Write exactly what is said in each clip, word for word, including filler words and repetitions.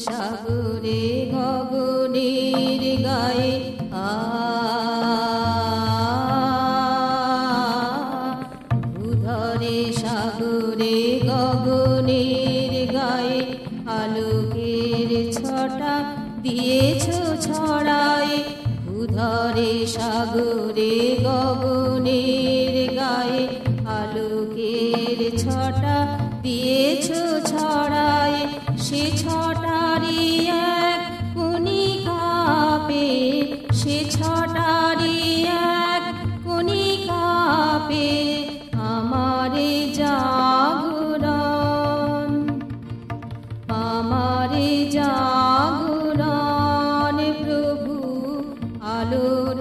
সাগরে গগনের গায়ে আ ভূধরে সাগরে গগনের গায়ে আলোকের ছটা দিয়েছ ছড়ায়। ভূধরে সাগরে গগনের গায়ে আলোকের ছটা দিয়েছ ছড়ায়। সে ছটারি এক কণিকা পে, সে ছটারি এক কণিকা পে আমারে জাগরণ, আমারে জাগরণ প্রভু আলোর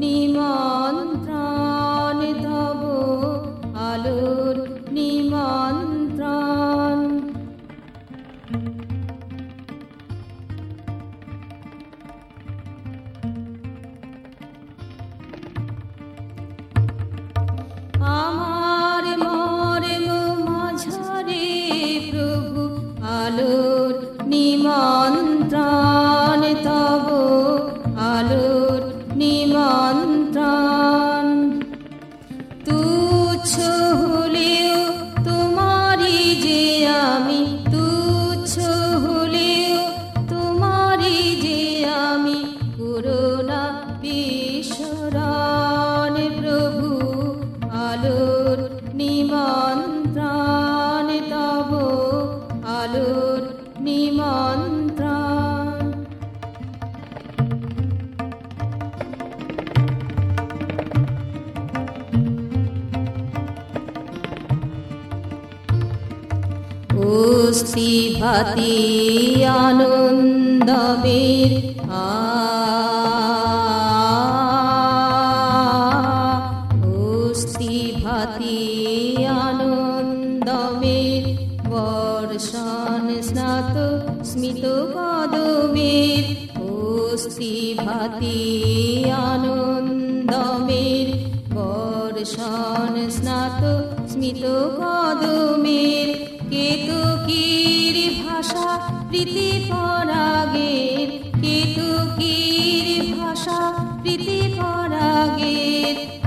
নিমন্ত্রণ তব, আলোর নিমন্ত্রণ। আমার মর্ম মাঝারে প্রভু আলোর নিমন্ত্রণ তব, আলোর নিমন্ত্রণ। তুচ্ছ হলেও তোমারি যে আমি, তুচ্ছ হলেও তোমারি যে আমি করুণা বিস্মরণ প্রভু আলোর নিমন্ত্রণ তব, আলোর নিমন্ত্রণ। অস্থি ভাতি আনন্দমের আ অস্থি ভাতি আনন্দমের বর্ষণ স্নাত স্মিত কদমের। অস্থি ভাতি আনন্দমের বর্ষণ স্নাত স্মিত কদমের। কেতকীর ভাষা প্রীতি পরাগের, কেতকীর ভাষা প্রীতি পরাগের।